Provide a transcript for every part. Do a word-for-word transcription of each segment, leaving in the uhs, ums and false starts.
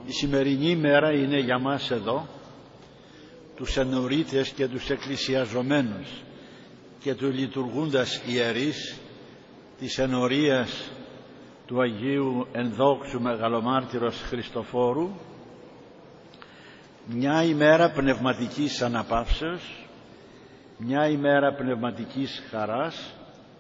Η σημερινή ημέρα είναι για μας εδώ, τους ενορίτες και τους εκκλησιαζομένους και τους λειτουργούντας ιερείς της ενορίας του Αγίου Ενδόξου Μεγαλομάρτυρος Χριστοφόρου, μια ημέρα πνευματικής αναπαύσεως, μια ημέρα πνευματικής χαράς,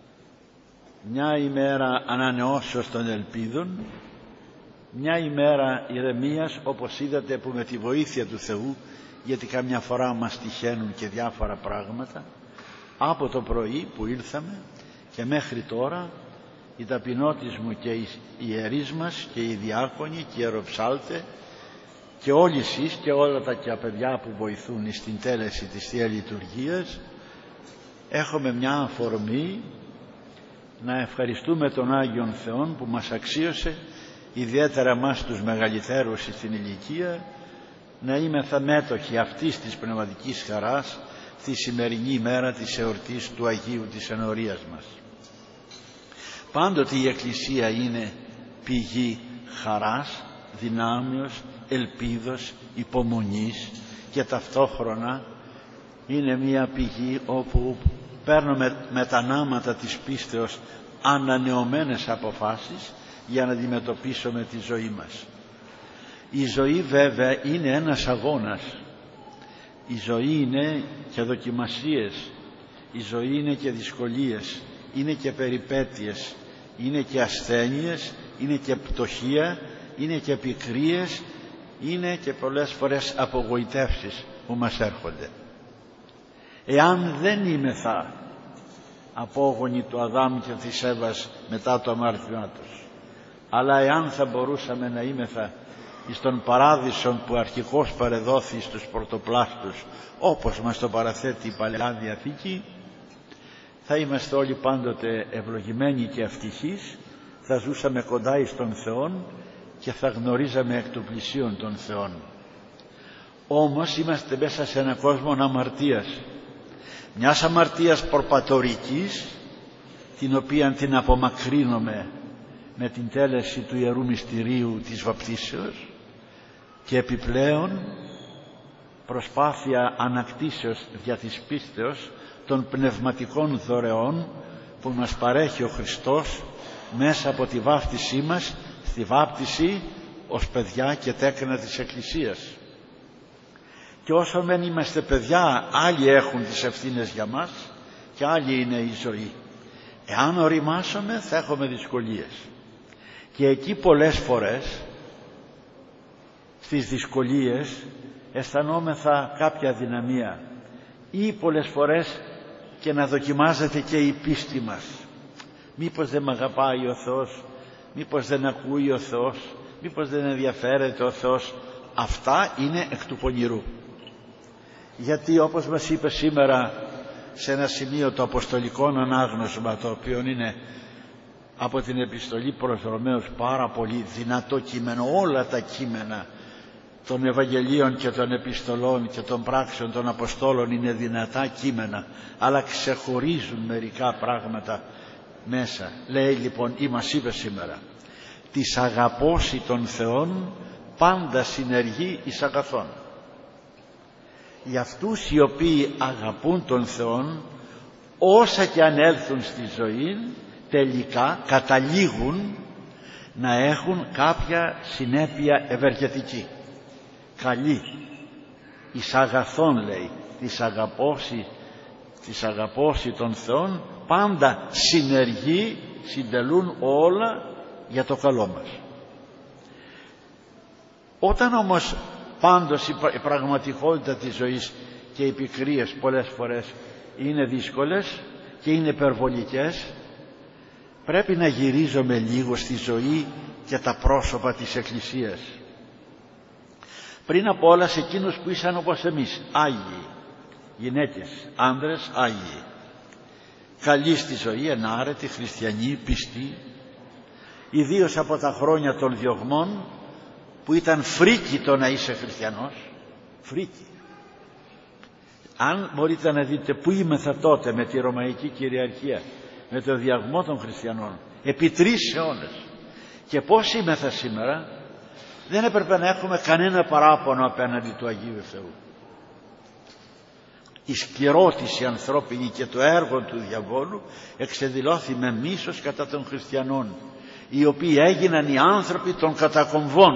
μια ημέρα ανανεώσεως των ελπίδων, μια ημέρα ηρεμίας, όπως είδατε, που με τη βοήθεια του Θεού, γιατί καμιά φορά μας τυχαίνουν και διάφορα πράγματα, από το πρωί που ήρθαμε και μέχρι τώρα οι ταπεινώτες μου και οι ιερείς μας και οι διάκονοι και οι ιεροψάλτες και όλοι εσείς και όλα τα και παιδιά που βοηθούν στην τέλεση της Θείας Λειτουργίας, έχουμε μια αφορμή να ευχαριστούμε τον Άγιον Θεόν που μας αξίωσε, ιδιαίτερα μας τους μεγαλύτερους στην ηλικία, να είμεθα μέτοχοι αυτής της πνευματικής χαράς τη σημερινή ημέρα της εορτής του Αγίου της Ενορίας μας. Πάντοτε η Εκκλησία είναι πηγή χαράς, δυνάμεως, ελπίδος, υπομονής και ταυτόχρονα είναι μια πηγή όπου παίρνουμε με τα νάματα της πίστεως ανανεωμένες αποφάσεις για να αντιμετωπίσουμε τη ζωή μας. Η ζωή βέβαια είναι ένας αγώνας. Η ζωή είναι και δοκιμασίες, η ζωή είναι και δυσκολίες, είναι και περιπέτειες, είναι και ασθένειες, είναι και πτωχία, είναι και πικρίες, είναι και πολλές φορές απογοητεύσεις που μας έρχονται. Εάν δεν είμεθα απόγονοι του Αδάμ και της Εύας μετά το αμάρτημά τους, αλλά εάν θα μπορούσαμε να είμεθα εις τον παράδεισον που αρχικώς παρεδόθη στους πρωτοπλάστους, όπως μας το παραθέτει η Παλαιά Διαθήκη, θα είμαστε όλοι πάντοτε ευλογημένοι και ευτυχείς, θα ζούσαμε κοντά εις τον Θεόν και θα γνωρίζαμε εκ του πλησίον των Θεών. Όμως είμαστε μέσα σε έναν κόσμο αμαρτίας, μιας αμαρτίας προπατορικής, την οποία την απομακρύνουμε με την τέλεση του Ιερού Μυστηρίου της Βαπτίσεως και επιπλέον προσπάθεια ανακτήσεως δια της πίστεως των πνευματικών δωρεών που μας παρέχει ο Χριστός μέσα από τη βάφτισή μας, στη βάπτιση ως παιδιά και τέκνα της Εκκλησίας. Και όσο μεν είμαστε παιδιά, άλλοι έχουν τις ευθύνες για μας και άλλοι είναι η ζωή. Εάν οριμάσουμε θα έχουμε δυσκολίες. Και εκεί πολλές φορές στις δυσκολίες αισθανόμεθα κάποια δυναμία ή πολλές φορές και να δοκιμάζεται και η πίστη μας. Μήπως δεν με αγαπάει ο Θεός, μήπως δεν ακούει ο Θεός, μήπως δεν ενδιαφέρεται ο Θεός. Αυτά είναι εκ του πονηρού. Γιατί όπως μας είπε σήμερα σε ένα σημείο το αποστολικό ανάγνωσμα, το οποίο είναι από την επιστολή προς Ρωμαίους πάρα πολύ δυνατό κείμενο, όλα τα κείμενα των Ευαγγελίων και των επιστολών και των πράξεων των Αποστόλων είναι δυνατά κείμενα, αλλά ξεχωρίζουν μερικά πράγματα μέσα. Λέει λοιπόν, ή μας είπε σήμερα, της αγαπώσει των Θεών πάντα συνεργεί εις αγαθών. Για αυτούς οι οποίοι αγαπούν τον Θεόν, όσα και αν έλθουν στη ζωή, τελικά καταλήγουν να έχουν κάποια συνέπεια ευεργετική, καλή, εις αγαθών, λέει, της αγαπώσει, της αγαπώσει των Θεών πάντα συνεργεί, συντελούν όλα για το καλό μας. Όταν όμως πάντως η πραγματικότητα της ζωής και οι πικρίες πολλές φορές είναι δύσκολες και είναι υπερβολικές, πρέπει να γυρίζουμε λίγο στη ζωή και τα πρόσωπα της Εκκλησίας. Πριν από όλα σε εκείνους που ήσαν όπως εμείς, Άγιοι, γυναίκες, άνδρες, Άγιοι, καλοί στη ζωή, ενάρετοι, χριστιανοί, πιστοί, ιδίως από τα χρόνια των διωγμών που ήταν φρίκι το να είσαι χριστιανός, φρίκι. Αν μπορείτε να δείτε που είμεθα τότε με τη Ρωμαϊκή Κυριαρχία, με το διαγμό των χριστιανών, επί τρεις αιώνες, και πώς είμεθα σήμερα, δεν έπρεπε να έχουμε κανένα παράπονο απέναντι του Αγίου Θεού. Η σκληρότηση ανθρώπινη και το έργο του διαβόλου εξεδηλώθη με μίσος κατά των χριστιανών, οι οποίοι έγιναν οι άνθρωποι των κατακομβών.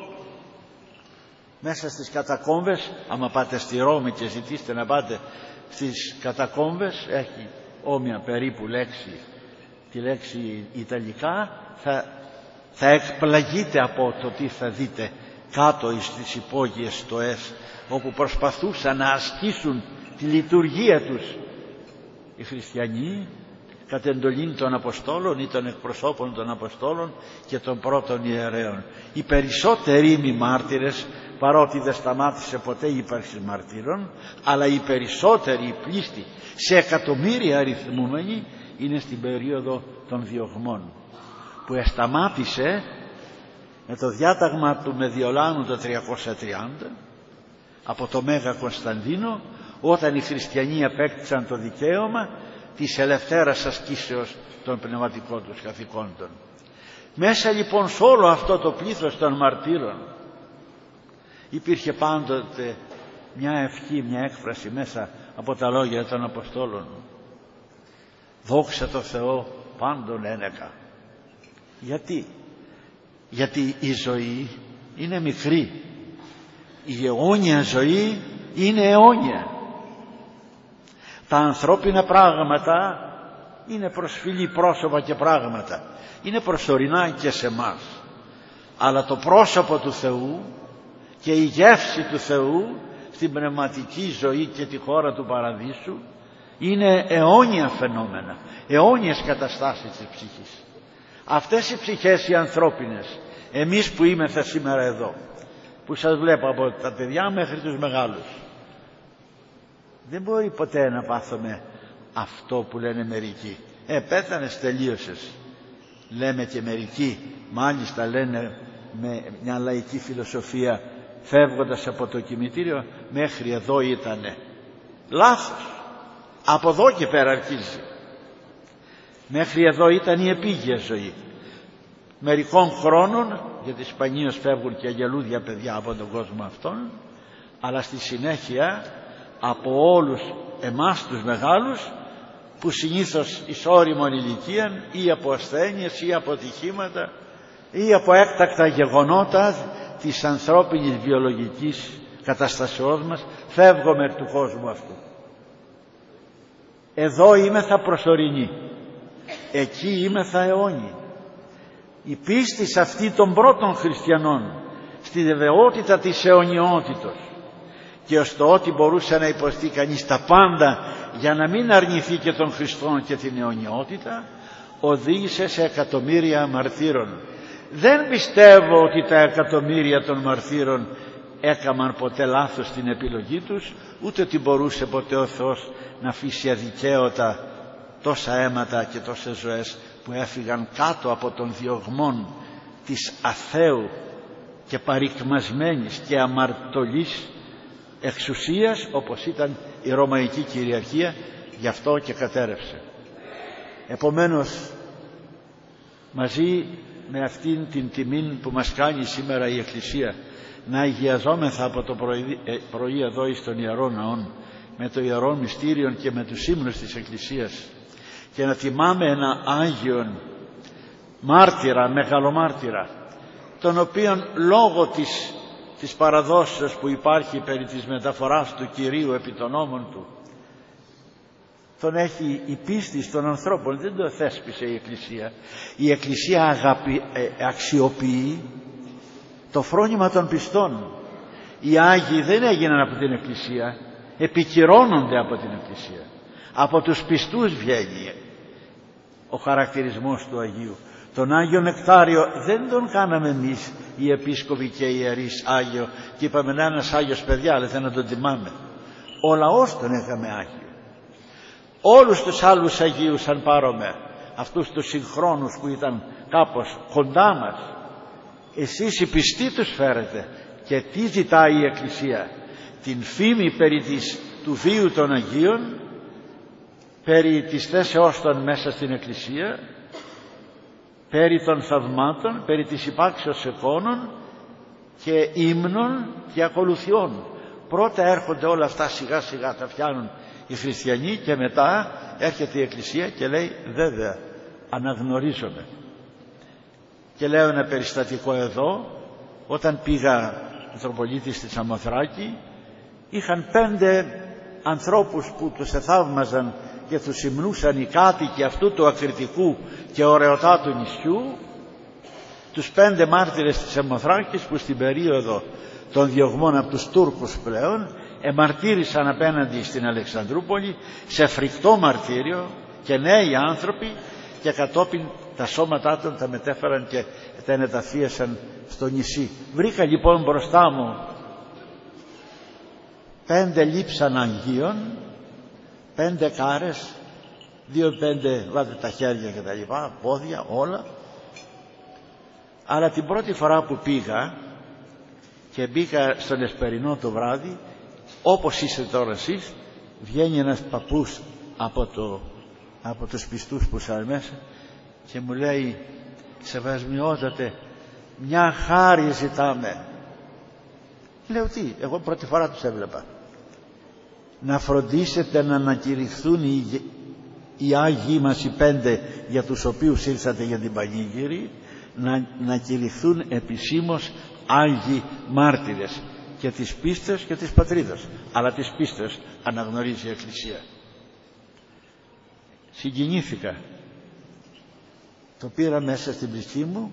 Μέσα στις κατακόμβες, άμα πάτε στη Ρώμη και ζητήσετε να πάτε στις κατακόμβες, έχει όμοια περίπου λέξη, τη λέξη Ιταλικά, θα, θα εκπλαγείτε από το τι θα δείτε κάτω στις υπόγειες στοές, όπου προσπαθούσαν να ασκήσουν τη λειτουργία τους οι χριστιανοί κατ' εντολή των Αποστόλων ή των εκπροσώπων των Αποστόλων και των πρώτων ιερέων. Οι περισσότεροι είναι μάρτυρες, παρότι δεν σταμάτησε ποτέ η ύπαρξη μαρτύρων, αλλά οι περισσότεροι, οι πλήστοι, σε εκατομμύρια αριθμούμενοι, είναι στην περίοδο των διωγμών, που εσταμάτησε με το διάταγμα του Μεδιολάνου το τριακόσια τριάντα από το Μέγα Κωνσταντίνο, όταν οι χριστιανοί απέκτησαν το δικαίωμα της ελευθέρας ασκήσεως των πνευματικών τους καθηκόντων. Μέσα λοιπόν σε όλο αυτό το πλήθος των μαρτύρων υπήρχε πάντοτε μια ευχή, μια έκφραση μέσα από τα λόγια των Αποστόλων. Δόξα τω Θεώ πάντων ένεκα. Γιατί? Γιατί η ζωή είναι μικρή. Η αιώνια ζωή είναι αιώνια. Τα ανθρώπινα πράγματα είναι προσφυλή πρόσωπα και πράγματα. Είναι προσωρινά και σε μας. Αλλά το πρόσωπο του Θεού και η γεύση του Θεού στην πνευματική ζωή και τη χώρα του Παραδείσου είναι αιώνια φαινόμενα, αιώνιες καταστάσεις της ψυχής. Αυτές οι ψυχές οι ανθρώπινες, εμείς που είμεθα σήμερα εδώ, που σας βλέπω από τα παιδιά μέχρι τους μεγάλους, δεν μπορεί ποτέ να πάθουμε αυτό που λένε μερικοί. Ε, πέθανες, τελείωσες. Λέμε και μερικοί, μάλιστα λένε με μια λαϊκή φιλοσοφία, φεύγοντας από το κημητήριο, μέχρι εδώ ήτανε. Λάθος. Από εδώ και πέρα αρχίζει. Μέχρι εδώ ήταν η επίγεια ζωή. Μερικών χρόνων, γιατί σπανίως φεύγουν και αγελούδια παιδιά από τον κόσμο αυτόν, αλλά στη συνέχεια από όλους εμάς τους μεγάλους, που συνήθως εις ώριμον ηλικίαν ή από ασθένειες ή από ατυχήματα ή από έκτακτα γεγονότα της ανθρώπινης βιολογικής καταστασεώς μας, φεύγουμε του κόσμου αυτού. Εδώ είμεθα προσωρινοί, εκεί είμεθα αιώνιοι. Η πίστη σε αυτή των πρώτων χριστιανών, στη βεβαιότητα της αιωνιότητος και ως το ότι μπορούσε να υποστεί κανείς τα πάντα για να μην αρνηθεί και τον Χριστό και την αιωνιότητα, οδήγησε σε εκατομμύρια μαρτύρων. Δεν πιστεύω ότι τα εκατομμύρια των μαρτύρων έκαναν ποτέ λάθος στην επιλογή τους, ούτε ότι μπορούσε ποτέ ο Θεός να αφήσει αδικαίωτα τόσα αίματα και τόσες ζωές που έφυγαν κάτω από των διωγμών της αθέου και παρικμασμένης και αμαρτωλής εξουσίας, όπως ήταν η Ρωμαϊκή κυριαρχία, γι' αυτό και κατέρευσε. Επομένως, μαζί με αυτήν την τιμή που μας κάνει σήμερα η Εκκλησία, να αγιαζόμεθα από το πρωί, ε, πρωί εδώ εις των Ιερών Ναών, με το Ιερό Μυστήριον και με τους ύμνους της Εκκλησίας, και να τιμάμε ένα Άγιον μάρτυρα, μεγαλομάρτυρα, τον οποίον λόγω της, της παραδόσεως που υπάρχει περί της μεταφοράς του Κυρίου επί των νόμων του, τον έχει η πίστη των ανθρώπων, δεν το θέσπισε η Εκκλησία. Η Εκκλησία αγαπη, ε, αξιοποιεί το φρόνημα των πιστών. Οι Άγιοι δεν έγιναν από την Εκκλησία, επικυρώνονται από την Εκκλησία. Από τους πιστούς βγαίνει ο χαρακτηρισμός του Αγίου. Τον Άγιο Νεκτάριο δεν τον κάναμε εμείς οι επίσκοποι και οι ιερείς Άγιο και είπαμε να ένας Άγιος παιδιά, αλλά δεν να τον τιμάμε. Ο λαός τον έκαμε Άγιο. Όλους τους άλλους Αγίους, αν πάρουμε αυτούς τους συγχρόνους που ήταν κάπως κοντά μας, εσείς οι πιστοί τους φέρετε. Και τι ζητάει η Εκκλησία? Την φήμη περί της, του βίου των Αγίων, περί της θέσεώς των μέσα στην Εκκλησία, περί των θαυμάτων, περί της υπάρξεως εικόνων και ύμνων και ακολουθιών. Πρώτα έρχονται όλα αυτά σιγά σιγά, τα φτιάνουν οι χριστιανοί και μετά έρχεται η Εκκλησία και λέει βέβαια αναγνωρίζομαι. Και λέω ένα περιστατικό εδώ. Όταν πήγα Μητροπολίτης στη Σαμοθράκη, είχαν πέντε ανθρώπους που τους εθαύμαζαν και τους υμνούσαν οι κάτοικοι αυτού του ακριτικού και ωραιοτάτου νησιού, τους πέντε μάρτυρες της Σαμοθράκης που στην περίοδο των διωγμών από τους Τούρκους πλέον εμαρτύρησαν απέναντι στην Αλεξανδρούπολη σε φρικτό μαρτύριο, και νέοι άνθρωποι, και κατόπιν τα σώματά των τα μετέφεραν και τα ενεταφίασαν στο νησί. Βρήκα λοιπόν μπροστά μου πέντε λείψαν Αγίων, πέντε κάρες, δύο πέντε βάτε τα χέρια και τα λοιπά, πόδια, όλα. Αλλά την πρώτη φορά που πήγα και μπήκα στον Εσπερινό το βράδυ, όπως είστε τώρα εσείς, βγαίνει ένας παππούς από, το, από τους πιστούς που σαν μέσα και μου λέει, σεβασμιότατε, μια χάρη ζητάμε. Λέω τι, εγώ πρώτη φορά τους έβλεπα. Να φροντίσετε να ανακηρυχθούν οι, οι Άγιοι μας οι πέντε για τους οποίους ήρθατε για την πανήγυρη, να, να κηρυχθούν επισήμως Άγιοι μάρτυρες και της πίστεως και της πατρίδας. Αλλά της πίστεως αναγνωρίζει η Εκκλησία. Συγκινήθηκα. Το πήρα μέσα στην ψυχή μου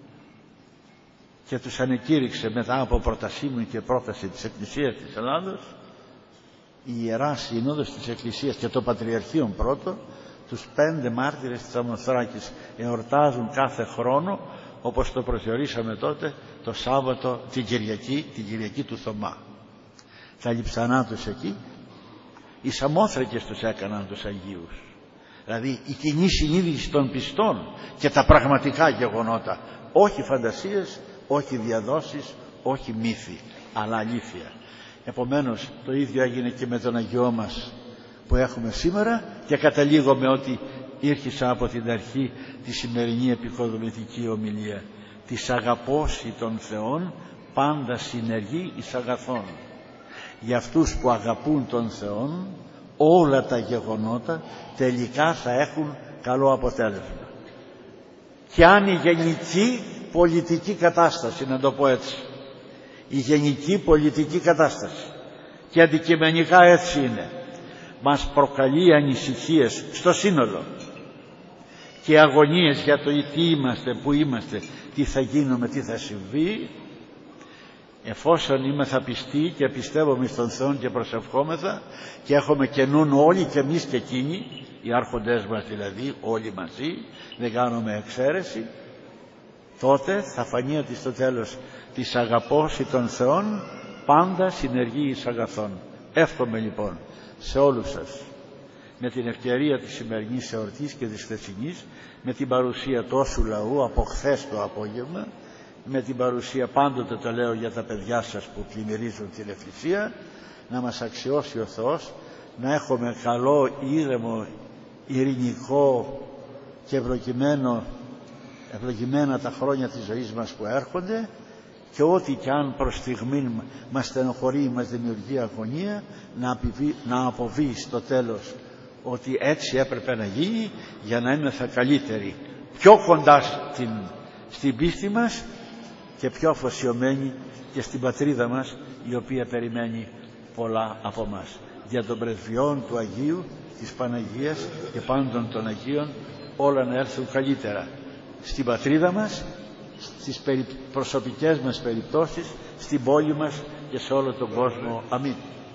και τους ανεκήρυξε μετά από πρότασή μου και πρόταση της Εκκλησίας της Ελλάδος η Ιερά Σύνοδος της Εκκλησίας και το Πατριαρχείο πρώτο, τους πέντε μάρτυρες της Σαμοθράκης εορτάζουν κάθε χρόνο, όπως το προσδιορίσαμε τότε, το Σάββατο, την Κυριακή, την Κυριακή του Θωμά. Τα λειψανά τους εκεί, οι Σαμόθρακες τους έκαναν τους Αγίους. Δηλαδή η κοινή συνείδηση των πιστών και τα πραγματικά γεγονότα, όχι φαντασίες, όχι διαδόσεις, όχι μύθοι, αλλά αλήθεια. Επομένως το ίδιο έγινε και με τον Αγιό μας που έχουμε σήμερα, και καταλήγω με ότι ήρχισα από την αρχή τη σημερινή επικοδομητική ομιλία. Της αγαπώσει των Θεών πάντα συνεργεί εις αγαθών. Για αυτούς που αγαπούν τον Θεόν, όλα τα γεγονότα τελικά θα έχουν καλό αποτέλεσμα. Και αν η γενική πολιτική κατάσταση, να το πω έτσι, η γενική πολιτική κατάσταση, και αντικειμενικά έτσι είναι, μας προκαλεί ανησυχίες στο σύνολο και αγωνίες για το τι είμαστε, που είμαστε, τι θα γίνουμε, τι θα συμβεί, εφόσον είμεθα πιστοί και πιστεύουμε στον Θεό και προσευχόμεθα και έχουμε καινούν όλοι και εμείς και εκείνοι, οι άρχοντές μας δηλαδή, όλοι μαζί, δεν κάνουμε εξαίρεση, τότε θα φανεί ότι στο τέλος της αγαπώση των Θεών πάντα συνεργεί εις αγαθών. Εύχομαι λοιπόν σε όλους σας, με την ευκαιρία της σημερινής εορτής και της χθεσινής, με την παρουσία τόσου λαού από χθες το απόγευμα, με την παρουσία, πάντοτε το λέω για τα παιδιά σας που πλημμυρίζουν την Εκκλησία, να μας αξιώσει ο Θεός να έχουμε καλό, ήρεμο, ειρηνικό και ευλογημένο, ευλογημένα τα χρόνια της ζωής μας που έρχονται, και ό,τι κι αν προς στιγμήν μας στενοχωρεί, μας δημιουργεί αγωνία, να, αποβεί, να αποβεί στο τέλος ότι έτσι έπρεπε να γίνει, για να είμαστε καλύτεροι, πιο κοντά στην, στην πίστη μας και πιο αφοσιωμένοι και στην πατρίδα μας, η οποία περιμένει πολλά από μας. Για των πρεσβειών του Αγίου, της Παναγίας και πάντων των Αγίων, όλα να έρθουν καλύτερα στην πατρίδα μας, στις προσωπικές μας περιπτώσεις, στην πόλη μας και σε όλο τον κόσμο. Αμήν.